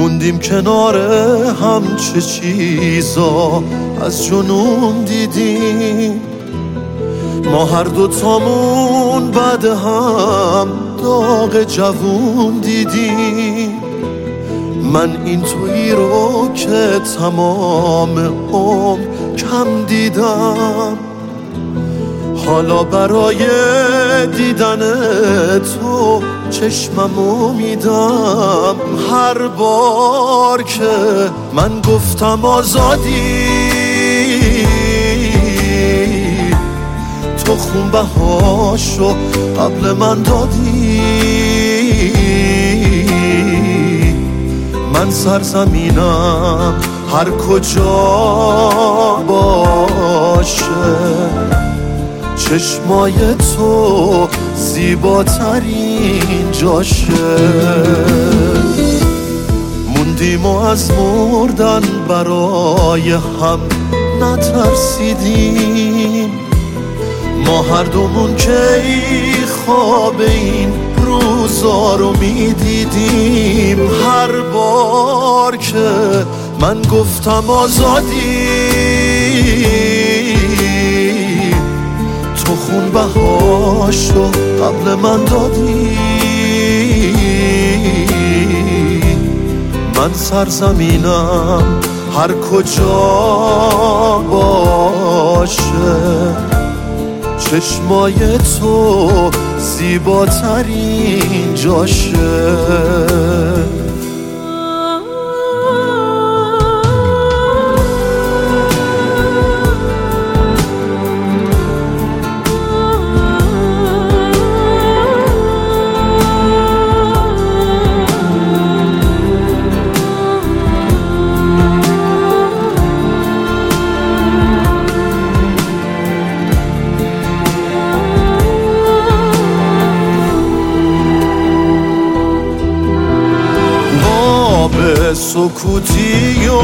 موندیم کنار هم، چه چیزا از جنون دیدیم. ما هر دوتامون بعد هم داغ جوون دیدیم. من این تویی رو که تمام عمر کم دیدم، حالا برای دیدن تو چشممو میدم. هر بار که من گفتم آزادی، تو خونبهاشو قبل من دادی. من سرزمینم هر کجا باشه، چشمای تو زیباترین جاشه. موندیم و از مردن برای هم نترسیدیم. ما هر دومون که خواب این روزا رو میدیدیم. هر بار که من گفتم آزادی، تو خونبهاشو قبل من دادی. من سرزمینم هر کجا باشه، چشمای تو زیباترین جاشه. سکوتی و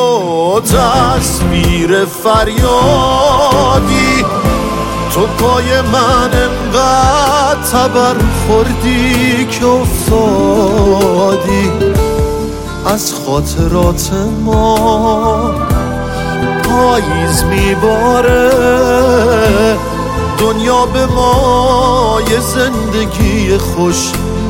تصویر فریادی، تو پای من انقدر تبر خوردی که افتادی. از خاطرات ما پاییز میباره، دنیا به ما یه زندگی خوش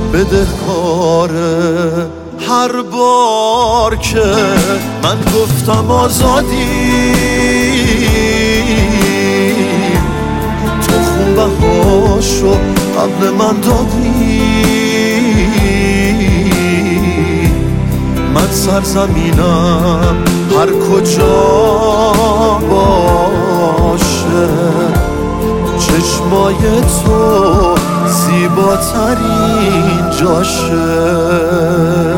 بدهکاره. هر بار که من گفتم آزادی، تو خونبهاشو قبل من دادی. من سرزمینم هر کجا باشه، چشمای تو زیباترین جاشه.